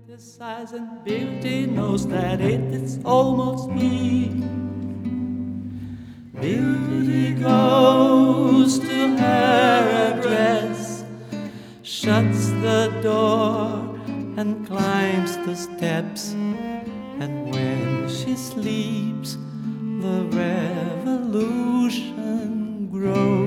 Criticizing beauty knows that it's almost me. Beauty goes to her address, shuts the door and climbs the steps, and when she sleeps, the revolution grows.